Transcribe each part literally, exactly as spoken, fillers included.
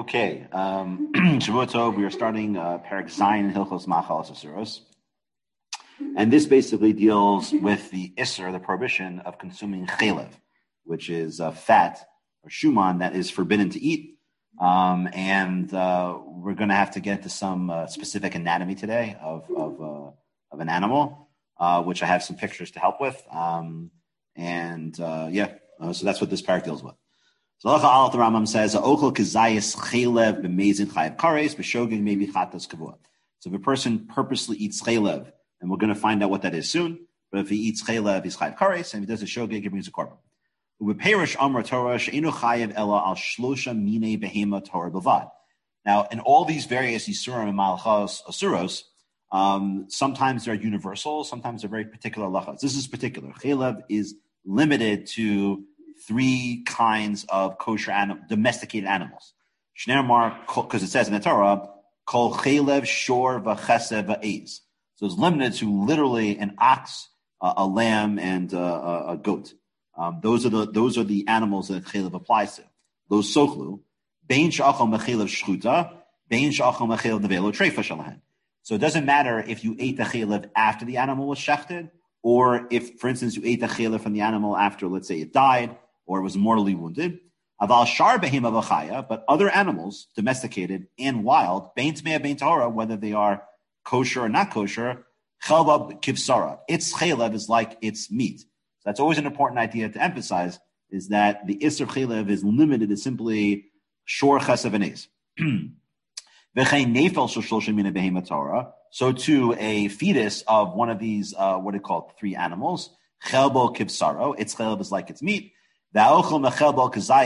Okay, um, Shavua Tov, we are starting uh, Perek Zayin in Hilchos Machalas Asuros. And this basically deals with the Isser, the prohibition of consuming chalev, which is uh, fat or shuman that is forbidden to eat. Um, and uh, we're going to have to get to some uh, specific anatomy today of of, uh, of an animal, uh, which I have some pictures to help with. Um, and uh, yeah, uh, so that's what this parak deals with. So Halacha Aleph, the Rambam says, "Ochel kazayis chalev b'mezin chayav kares b'shogeg maybe chatas kavua." So if a person purposely eats chalev, and we're going to find out what that is soon, but if he eats chalev, he's chayav kares, and if he does a shogeg, he brings a korban. Ubeperish amar Torah she'enu chayav ela al shlosha mine behema Torah bavad. Now, in all these various Yisurim and Malachos Asuros, um, sometimes they're universal, sometimes they're very particular halachas. This is particular. Chalev is limited to three kinds of kosher anim- domesticated animals. Shneimar, because it says in the Torah, kol chalev shor v'chesed v'ez. So it's limited to literally an ox, uh, a lamb, and uh, a goat. Um, those are the those are the animals that chalev applies to. Those sochlu, bein shachal mechalev shchuta, bein shachal mechalev nevelo treifa shalahen. So it doesn't matter if you ate the chalev after the animal was shechted, or if, for instance, you ate the chalev from the animal after, let's say, it died, or it was mortally wounded. Aval shar behema v'chaya, but other animals, domesticated and wild, bein tmei bein tahora, whether they are kosher or not kosher, chalva kivsara. Its chalev is like its meat. So that's always an important idea to emphasize, is that the isser chalev is limited to simply shor chesav and es. V'chein nefel shel shlosha mina behema tahora. So too, a fetus of one of these, uh, what are called three animals, chalbo kivsaro. Its chalev is like its meat. And of course, if you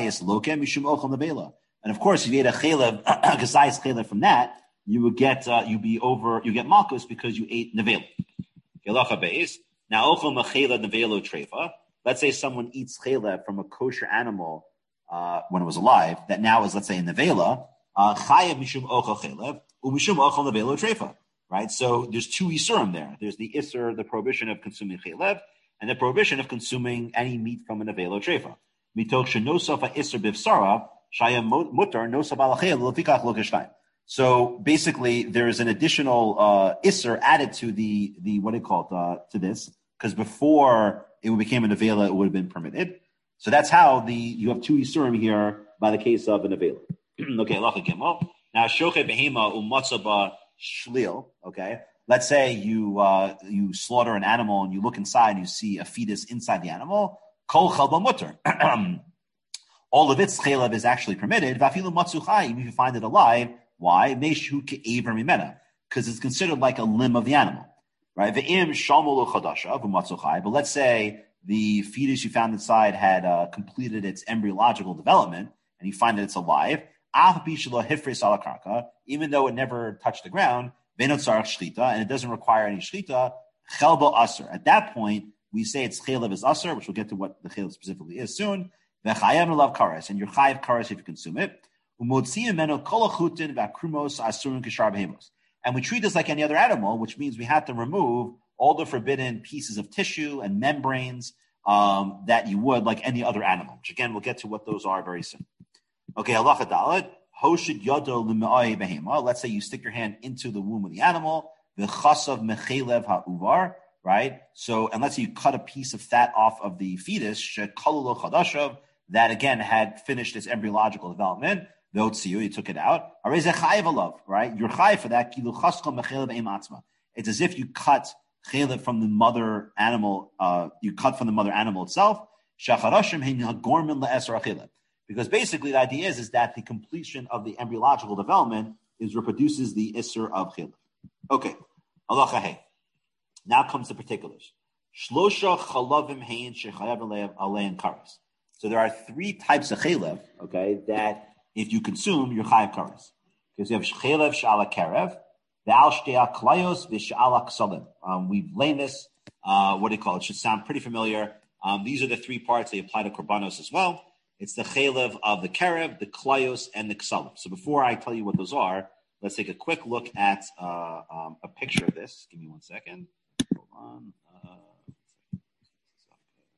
ate a chalev, kazayis chalev from that, you would get, uh, you be over, you get malchus because you ate nevela. Now, ochel mechela nevelo treifa. Let's say someone eats chalev from a kosher animal uh, when it was alive, that now is, let's say, a nevela. Chayav mishum ochel chalev, umishum ochel nevelo treifa. Right? So there's two isurim there. There's the isur, the prohibition of consuming chalev, and the prohibition of consuming any meat from an avelo treifa. Mitoch shenosafa isser bivsara shaya mutar nosaf alachel lefikach lokeshtayim. So basically, there is an additional uh, isser added to the the what do you call it uh, to this, because before it became an avela, it would have been permitted. So that's how the you have two isurim here by the case of an avela. Okay, halacha gimel. Now shoche behema umatzaba shlil. Okay. Let's say you uh, you slaughter an animal and you look inside and you see a fetus inside the animal. Kol chalba mutter. All of its chalev is actually permitted. Vafilu matzuchai, if you find it alive. Why? Meishu ke'ever mimena, because it's considered like a limb of the animal, right? Ve'im shamulu chadasha v'matzuchai. But let's say the fetus you found inside had uh, completed its embryological development, and you find that it's alive. Af bishlo hifres ala karka, even though it never touched the ground. And it doesn't require any shchita, chelbo aser. At that point, we say its chalev is aser, which we'll get to what the chalev specifically is soon. V'chayav nelav kares, and you're chayav kares if you consume it. And we treat this like any other animal, which means we have to remove all the forbidden pieces of tissue and membranes um, that you would like any other animal. Which again, we'll get to what those are very soon. Okay, halacha dalet. Let's say you stick your hand into the womb of the animal, the chasav mechelev ha'uvar, right? So, and let's say you cut a piece of fat off of the fetus, shekalulo chadashav, that again had finished its embryological development. You took it out. Right? You're chayiv for that. It's as if you cut chelev from the mother animal. Uh, you cut from the mother animal itself. Because basically the idea is, is that the completion of the embryological development is reproduces the isser of chalev. Okay. Halacha hey. Now comes the particulars. Shlosha chalavim hein shechayav alein kares. So there are three types of chalev, okay, that if you consume, you're chayav kares. Because you have chalev shala karev, v'al shtea klayos v'shala ksalim. Um, we've laid this, uh, what do you call it? It should sound pretty familiar. Um, these are the three parts they apply to korbanos as well. It's the chalev of the karev, the klayos, and the ksalim. So before I tell you what those are, let's take a quick look at uh, um, a picture of this. Give me one second. Hold on.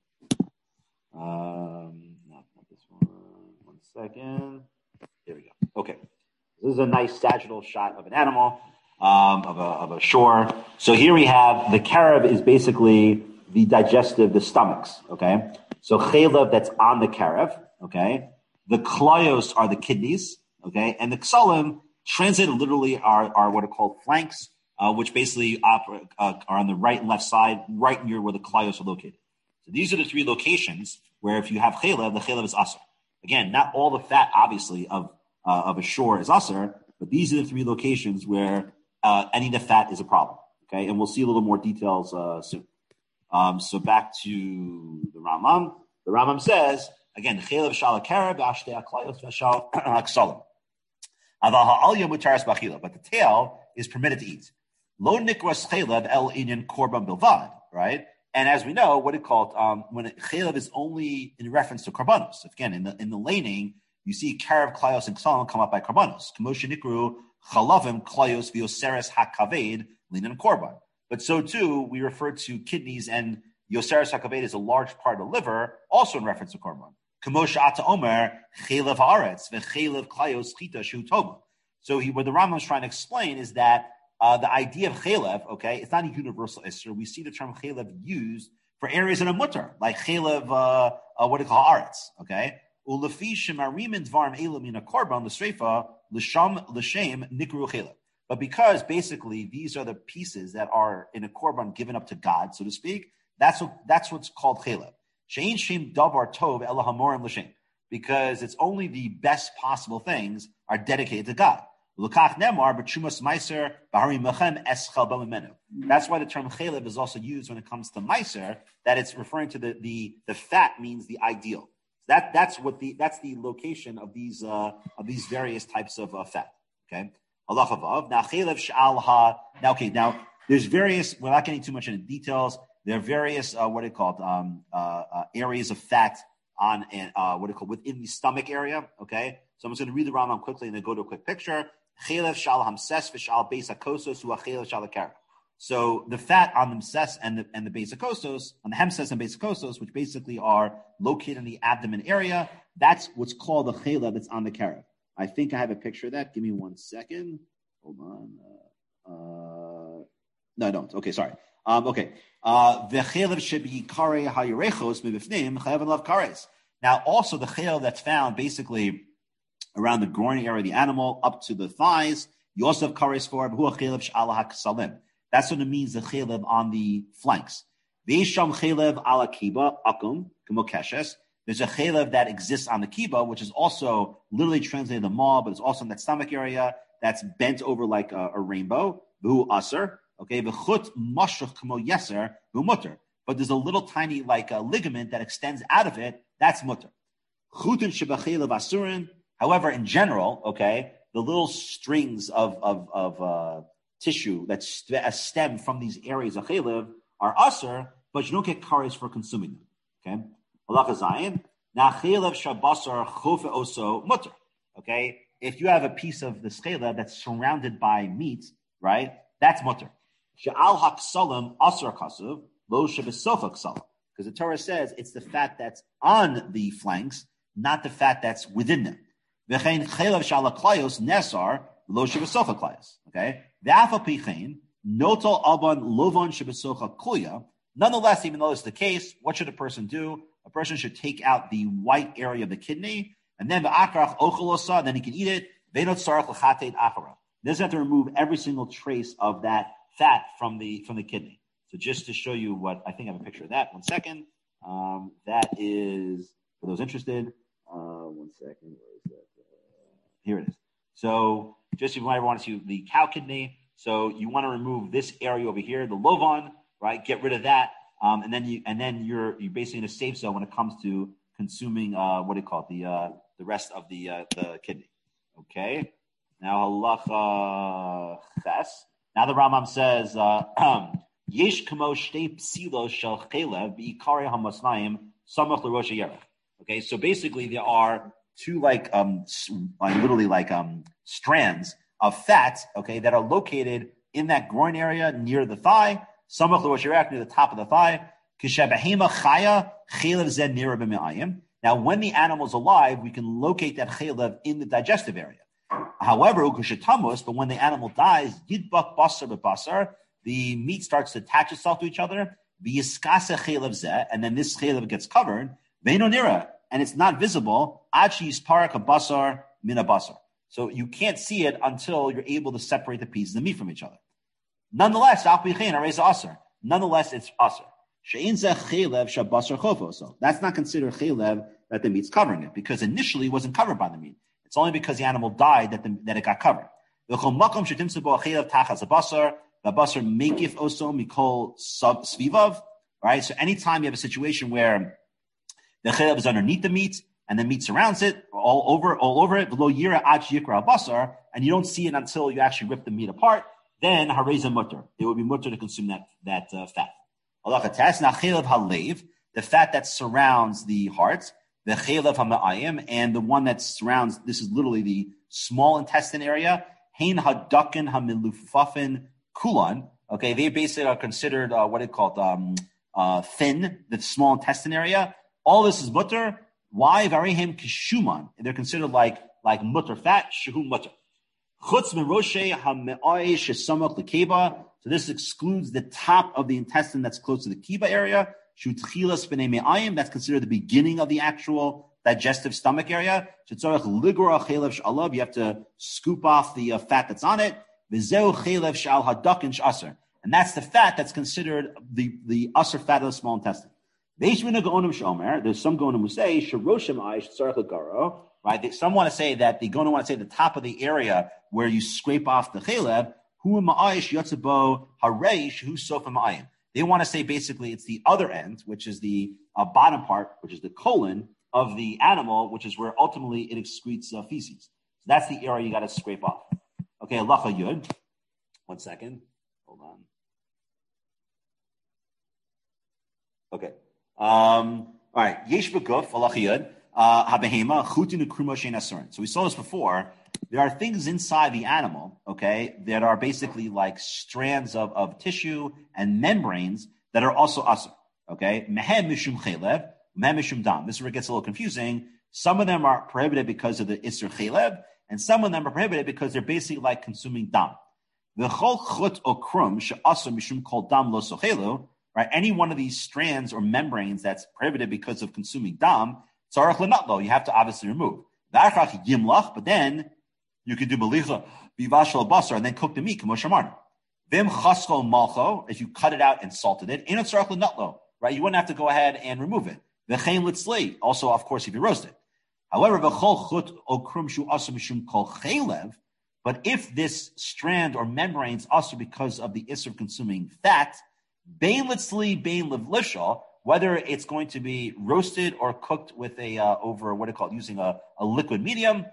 Uh, um, not, not this one. One second. Here we go. Okay, this is a nice sagittal shot of an animal, um, of a of a shore. So here we have the karev is basically the digestive, the stomachs. Okay, so chaylev that's on the karev. Okay, the klayos are the kidneys. Okay, and the ksalim translated literally are are what are called flanks, uh, which basically operate, uh, are on the right and left side, right near where the klayos are located. So these are the three locations where if you have chaylev, the chaylev is asr. Again, not all the fat, obviously, of uh, of a shore is asr, but these are the three locations where uh, any of the fat is a problem. Okay, and we'll see a little more details uh, soon. Um, so back to the Rambam. The Rambam says again, chaylev shal kareb ashtei aklayos v'shal aksalim. Aval ha'alya mutaras b'achila, but the tail is permitted to eat. Lo nikras chaylev el inyan korban bilvad, right? And as we know, what it called um, when chaylev is only in reference to karbanos. Again, in the in the laning, you see karev, klayos, and ksalim come up by karbanos. K'moshe nikru chalavim, klayos, v'yoseres hakaved linan korban. But so too, we refer to kidneys and yoseres hakaved is a large part of the liver, also in reference to korban. K'moshe ata omer chaylev haaretz v'chaylev klayos chita shu tova. So he, what the Rambam is trying to explain is that. Uh, the idea of chaylev, okay, it's not a universal issue. We see the term chaylev used for areas in a mutter, like chaylev, uh, uh, what do you call haaretz, okay? Ulefi shemarim and dvarim elam in a korban l'sreifa l'sham l'shem nikru chaylev. But because basically these are the pieces that are in a korban given up to God, so to speak, that's what that's what's called chaylev. Shein shem davar tov ela hamorim l'shem, because it's only the best possible things are dedicated to God. That's why the term chaylev is also used when it comes to meiser, that it's referring to the, the, the fat means the ideal. That that's what the that's the location of these uh, of these various types of uh, fat. Okay, Allah chavav. Now chaylev shal ha. Now okay, now there's various. We're not getting too much into details. There are various uh, what are called um, uh, uh, areas of fat on uh, what are called within the stomach area. Okay, so I'm just going to read the Rambam quickly and then go to a quick picture. Chaylev shal hamses v'shal beis hakosos hu chaylev shal hakar. So the fat on the hamses and the and the beis hakosos, on the hamses and beis hakosos, which basically are located in the abdomen area, that's what's called the chaylev that's on the karev. I think I have a picture of that. Give me one second. Hold on. Uh, uh, no, I don't. Okay, sorry. Um, okay. The chaylev shebi karei hayirechos mebifnim chaylev lav kares. Now, also the chaylev that's found basically around the groin area of the animal up to the thighs. You also have kares for it. That's what it means, the chaylev on the flanks. Veisham chaylev ala kiba akum kumokeshes. There's a chaylev that exists on the kiba, which is also literally translated the maw, but it's also in that stomach area that's bent over like a, a rainbow. V'hu aser. Okay, v'chut mashuch kamo yeser v'hu mutter. But there's a little tiny like a ligament that extends out of it. That's mutter. Chutin shebachaylev asurin. However, in general, okay, the little strings of of, of uh, tissue that st- stem from these areas of chaylev are aser, but you don't get kares for consuming them. Okay, halacha zayin. Now chaylev shabasar chofe oso mutter. Okay, if you have a piece of the chaylev that's surrounded by meat, right, that's mutter. She'al haksalim aser kasuv lo shebesofa ksalim, because the Torah says it's the fat that's on the flanks, not the fat that's within them. V'chein chaylev shalaklayos nesar lo shebesocha klayos. Okay, v'afal pichein notal alban lovon shebesocha kuya. Nonetheless, even though it's the case, what should a person do? A person should take out the white area of the kidney, and then v'akrach ocholosa, then he can eat it. V'enot sarach l'chatet achara. He doesn't have to remove every single trace of that fat from the from the kidney. So just to show you what I think I have a picture of that. One second. Um, that is for those interested. Uh, one second. Where is that? Here it is. So just if you ever want to see the cow kidney, so you want to remove this area over here, the lovon, right? Get rid of that, um, and then you and then you're you're basically in a safe zone when it comes to consuming uh, what do you call it, the uh, the rest of the uh, the kidney. Okay. Now halacha ches. Now the Rambam says yesh kamo shtei psilos shel chaylev b'ikare hamasnayim samach l'rosh yerech. Okay, so basically there are two like um like literally like um strands of fat, okay, that are located in that groin area near the thigh, samach l'rosh yerech, near the top of the thigh. Kishabahema chaya chaylev zed nira b'me'ayim. Now, when the animal is alive, we can locate that chaylev in the digestive area. However, ukushetamos, but when the animal dies, yidbak basar b'basar, the meat starts to attach itself to each other, v'yiskasa chelev zeh, and then this chelev gets covered, ve'no nira, and it's not visible, achi yisparak basar mina basar. So you can't see it until you're able to separate the pieces of the meat from each other. Nonetheless, nonetheless, it's asr. That's not considered chelev that the meat's covering it, because initially it wasn't covered by the meat. It's only because the animal died that the, that it got covered. The basar mekif also mikol svivav. Right. So anytime you have a situation where the chelev is underneath the meat and the meat surrounds it all over, all over it, below yira ach yikra basar, and you don't see it until you actually rip the meat apart, then hareza mutter. It would be mutter to consume that that uh, fat. The fat that surrounds the heart, the chelev hama'ayim, and the one that surrounds, this is literally the small intestine area, hein hadakin hamilufafin kulan. Okay, they basically are considered uh, what it called um, uh, thin, the small intestine area. All this is mutter. Why varihim kishuman? They're considered like like mutter fat, shehu mutter. Chutz min roshe hama'ay shesamach lekeba. So this excludes the top of the intestine that's close to the kiba area. That's considered the beginning of the actual digestive stomach area. You have to scoop off the uh, fat that's on it. And that's the fat that's considered the, the usher fat of the small intestine. There's some gonim who say, right? Some want to say that the gonim want to say the top of the area where you scrape off the chelev. They want to say basically it's the other end, which is the uh, bottom part, which is the colon of the animal, which is where ultimately it excretes uh, feces. So that's the area you got to scrape off. Okay, lacha yud. One second. Hold on. Okay. Um, all right. Yesh b'guf, lacha yud. Habehema chutin ukruma shein asurin. So we saw this before. There are things inside the animal, okay, that are basically like strands of, of tissue and membranes that are also asr, okay? Mehem mishum chelev, mehem mishum dam. This is where it gets a little confusing. Some of them are prohibited because of the isser chelev, and some of them are prohibited because they're basically like consuming dam. V'chol chut o krum she'asr mishum kol dam lo sochelu, right? Any one of these strands or membranes that's prohibited because of consuming dam, tzarech lenatlo, you have to obviously remove. V'achrach yimlach, but then you could do belicha, bivashal basar, and then cook the meat, kamoshamar. Vim chasko malcho, if you cut it out and salted it, in a tzarech lenatlo, right? You wouldn't have to go ahead and remove it. V'chein litzli, also, of course, if you roast it. However, v'chol chut okrum shu asr mishum kol chelev, but if this strand or membrane is asr because of the isser of consuming fat, bein litzli, bein levlishal, whether it's going to be roasted or cooked with a uh, over what it called using a, a liquid medium,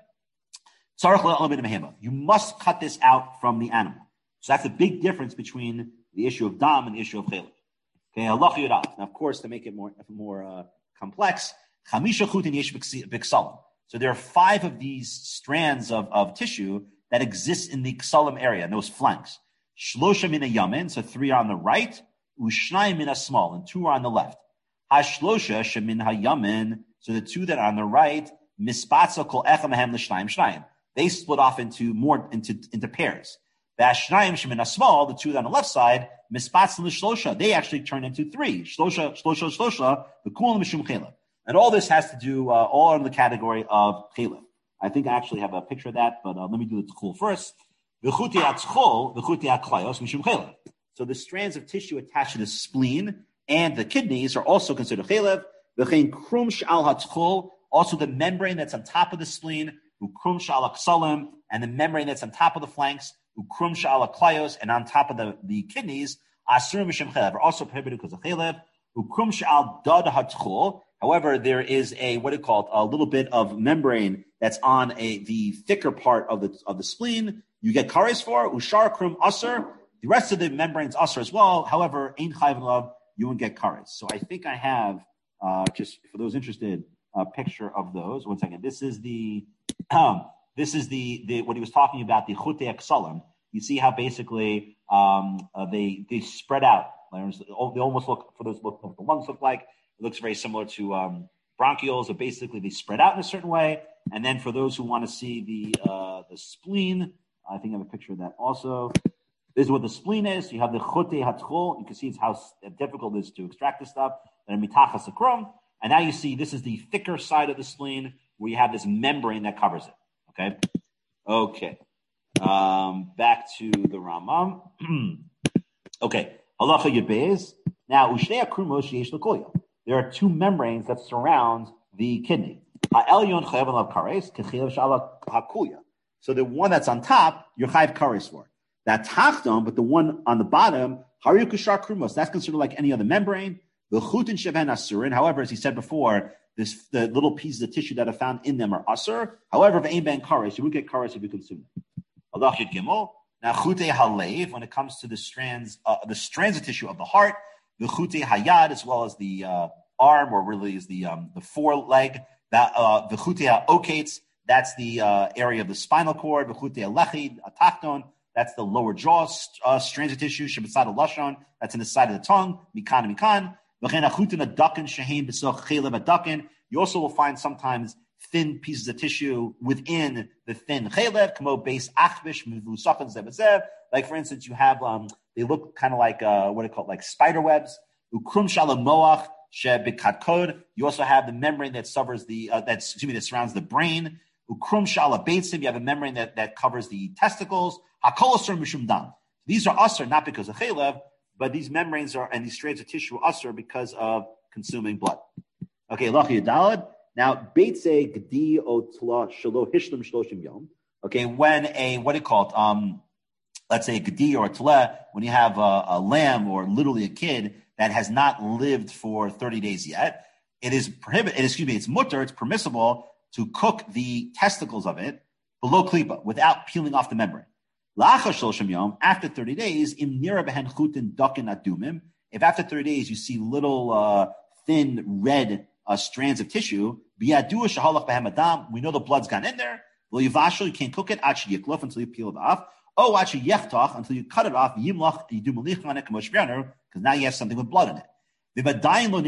you must cut this out from the animal. So that's a big difference between the issue of dam and the issue of chelev. Okay, Allah Now, of course, to make it more more uh, complex, so there are five of these strands of, of tissue that exist in the ksalim area, in those flanks. Shlosha mina yamin, so three are on the right, ushnayim mina small, and two are on the left. Hashlosha shemin hayamin, so the two that are on the right, mispatza kol echem ahem l'shnayim shnayim. They split off into more into into pairs. The ashnayim shemin small, the two on the left side, mispatza l'shlosha, they actually turn into three. Shlosha, shlosha, shlosha, the kul mishum chelev. And all this has to do uh, all in the category of chelev. I think I actually have a picture of that, but uh, let me do the tchul first. V'chuti atchol, v'chuti aklayos mishum chelev. So the strands of tissue attached to the spleen and the kidneys are also considered chelev. V'chein krum sh'al hatchol, also the membrane that's on top of the spleen, ukrum sh'al aksalim, and the membrane that's on top of the flanks, ukrum sh'al aklayos, and on top of the, the kidneys, asur mishum chelev, are also prohibited because of chelev. Ukrum sh'al dad hatchol. However, there is a what it called a little bit of membrane that's on a the thicker part of the of the spleen. You get kares for ushar krum asur. The rest of the membranes asur as well. However, ein chayv love, you won't get kares. So I think I have uh, just for those interested a picture of those. One second. This is the um, this is the, the what he was talking about, the chutei aksalim. You see how basically um, uh, they they spread out. They almost look for those look what the lungs look like. It looks very similar to um, bronchioles are basically, they spread out in a certain way. And then for those who want to see the uh, the spleen, I think I have a picture of that also. This is what the spleen is. You have the chote hatchol. You can see it's how difficult it is to extract this stuff. And mitachas sakrum. And now you see this is the thicker side of the spleen where you have this membrane that covers it. Okay? Okay. Um, back to the Rambam. Okay. Halacha Yebez. Now, ushnei akrumos yesh l'koya. There are two membranes that surround the kidney. Ha'elyon chayav alav kares, k'chayav shala hakuya. So the one that's on top, you're chayav kares for. That tachton, but the one on the bottom, haru kushar krumos, that's considered like any other membrane. The chutin sheven asurin. However, as he said before, this the little pieces of tissue that are found in them are asur. However, if ein ben kares, you would get kares if you consume it. Allah Yud Gimel. Now chute halev, when it comes to the strands, uh, the strands of tissue of the heart, the chute hayad, as well as the uh, arm, or really is the um, the foreleg. That uh, the chute haokates, that's the uh, area of the spinal cord. The chute halechid, atachton. That's the lower jaw uh, strands of tissue. Shabbatzad lashon. That's in the side of the tongue. Mikan mikan. You also will find sometimes thin pieces of tissue within the thin chaylev. Kamo base achvish mivusachan zebezev. Like for instance, you have um, they look kind of like uh, what are called like spider webs. Ukrum shalom moach shebikatkod. You also have the membrane that covers the uh, that's excuse me that surrounds the brain. Ukrum shala beitzim. You have a membrane that, that covers the testicles. Hakol asur mishum dam. These are asur not because of chaylev, but these membranes are and these strands of tissue are asur because of consuming blood. Okay, lachi yadalad. Now beitze gdi otla shalo hishlim shloshim yom. Okay, when a what do you call it? Um, let's say a gdi or a tle, when you have a, a lamb or literally a kid that has not lived for thirty days yet, it is prohibited. Excuse me, it's mutter. It's permissible to cook the testicles of it below klipa without peeling off the membrane. After thirty days, if after thirty days you see little uh, thin red uh, strands of tissue, we know the blood's gone in there. You can't cook it until you peel it off. Oh, until you cut it off, because now you have something with blood in it. But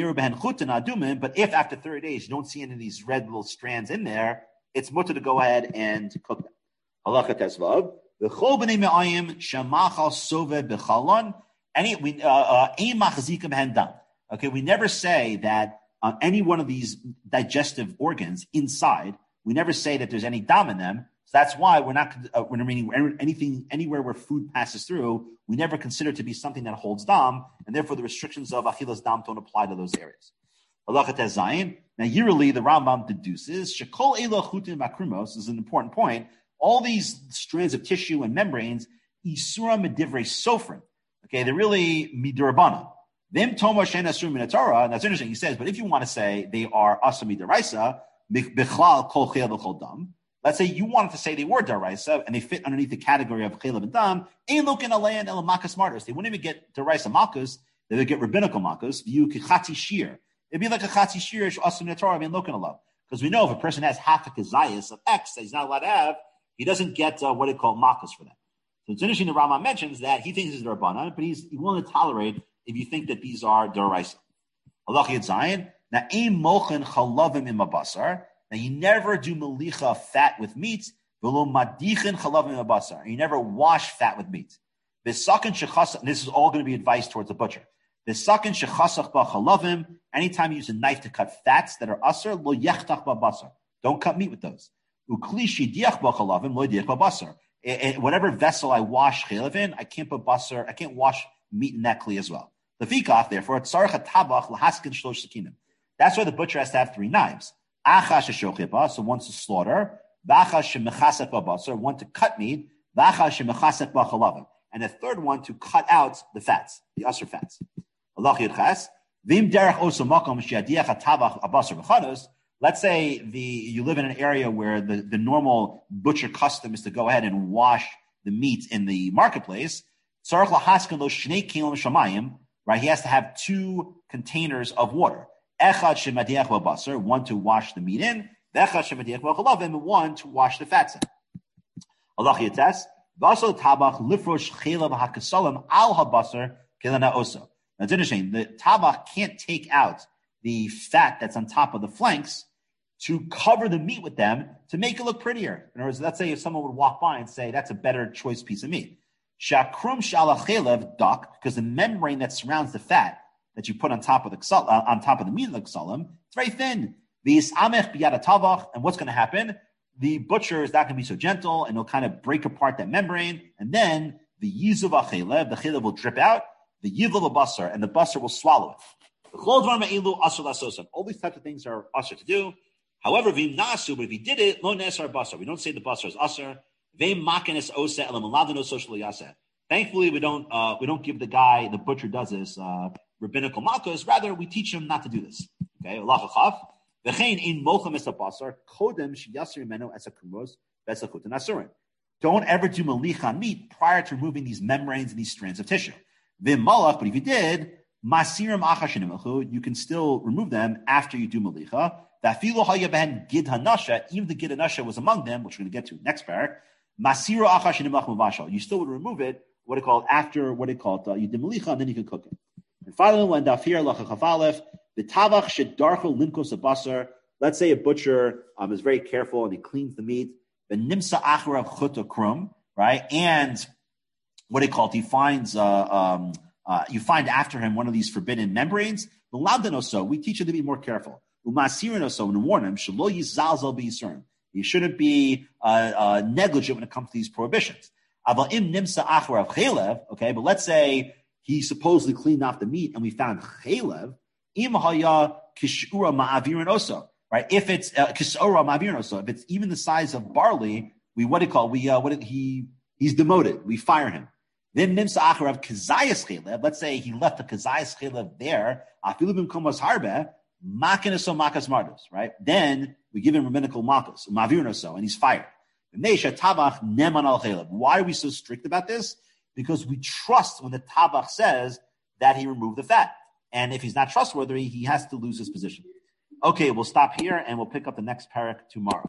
if after thirty days you don't see any of these red little strands in there, it's mutter to go ahead and cook them. Halacha tesvav. Any we uh, uh, okay, we never say that on uh, any one of these digestive organs inside, we never say that there's any dam in them. So that's why we're not uh, we're meaning anything anywhere where food passes through, we never consider it to be something that holds dam, and therefore the restrictions of achilas dam don't apply to those areas. Halacha tezayin. Now, yearly the Rambam deduces shekol elo chutin makrumos is an important point. All these strands of tissue and membranes, isura medivrei sofrim. Okay, they're really midrabana. Them toma shein asur min Torah. That's interesting. He says, but if you want to say they are asa midaraisa, bichlal kol chayil v'chol dam. Let's say you wanted to say they were daraisa and they fit underneath the category of chayil and dam. Ein lokin alein el makas martyrs. They wouldn't even get daraisa makas. They would get rabbinical makas. View kichatzi shir. It'd be like a chatzi shir asa min Torah. I mean, lokin alav. Because we know if a person has half a kazayas of X that he's not allowed to have, he doesn't get uh, what they call makas for that. So it's interesting that Rama mentions that he thinks it's Rabbanan, but he's willing to tolerate if you think that these are Daraisa. Allah Yad Zayin. Now, ein mochen chalavim im abasar. Now, you never do melicha fat with meat. V'lo madichin chalavim im abasar. You never wash fat with meat. V'sakin shechasach. This is all going to be advice towards the butcher. V'sakin shechasach ba chalavim. Anytime you use a knife to cut fats that are asar, lo yechtach ba basar. Don't cut meat with those. And whatever vessel I wash chaylev in, I can't put basar, I can't wash meat in that kli as well. The fikach, therefore, that's why the butcher has to have three knives. So one to slaughter, one to cut meat, and a third one to cut out the fats, the asr fats. Let's say the you live in an area where the, the normal butcher custom is to go ahead and wash the meat in the marketplace. Right? He has to have two containers of water. One to wash the meat in, and one to wash the fats in. Now it's interesting. The tabach can't take out the fat that's on top of the flanks to cover the meat with them to make it look prettier. In other words, let's say if someone would walk by and say, that's a better choice piece of meat. Shakrum shalachelev duck, because the membrane that surrounds the fat that you put on top of the ksal, uh, on top of the meat of the ksalim, it's very thin. V'yisamech biyad tavach, and what's going to happen? The butcher is not going to be so gentle, and he'll kind of break apart that membrane, and then the yizuv achelev, the chelev will drip out, the yivul basar, and the basar will swallow it. All these types of things are usher to do. However, v'im nasu, but if he did it, lo nesar basar. We don't say the basar is usher. V'im makenes oseh elam alavino social yaseh. Thankfully, we don't uh, we don't give the guy, the butcher does this, uh, rabbinical malchus. Rather, we teach him not to do this. Okay, Allah chaf. V'chein in mochem es basar kodem sheyasir imenu es hakumros v'esachut nasurin. Don't ever do malich on meat prior to removing these membranes and these strands of tissue. V'im malach, but if you did, masirim achashinimachu, you can still remove them after you do malicha. That filo hayabehen gid hanasha, even the gid hanasha was among them, which we're going to get to next parak. Masiro achashinimach mavashal. You still would remove it. What it called after what it called uh, you did malicha, and then you can cook it. And finally, when dafir lachachafalef the tavach shedarcho limkos abasar. Let's say a butcher um, is very careful and he cleans the meat. The nimsa acharav chut krum, right? And what it called, he finds uh, um, uh, you find after him one of these forbidden membranes. The lavdanoso, we teach him to be more careful. Umasirinoso, and warn him shelo yizalzel b'yisurim. You shouldn't be uh, uh, negligent when it comes to these prohibitions. Aval im nimsa acharav chelev, okay, but let's say he supposedly cleaned off the meat and we found chelev. Im haya kishura ma'avirin oso. Right, if it's uh, kisora ma'avirin oso, if it's even the size of barley, we what do you call we uh, what did he he's demoted. We fire him. Then nimsa acharav kazayas chelev. Let's say he left the kazayas chelev there. Afilubim komos harbe. Makineso makas mardos, right? Then we give him rabbinical makas, ma'avirin and he's fired. Why are we so strict about this? Because we trust when the tabach says that he removed the fat. And if he's not trustworthy, he has to lose his position. Okay, we'll stop here and we'll pick up the next parak tomorrow.